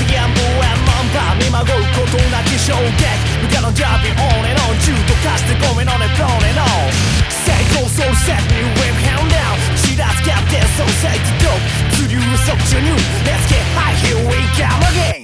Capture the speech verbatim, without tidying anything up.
ギャンブルはナンバー見まごうことなき衝撃無我のジャービーオンエンオン銃と化してゴミのねブローネの成功ソウルセットにウェブハンダウン知らずキャプテンソーセージドープ釣り上即注入 Let's get high here we come again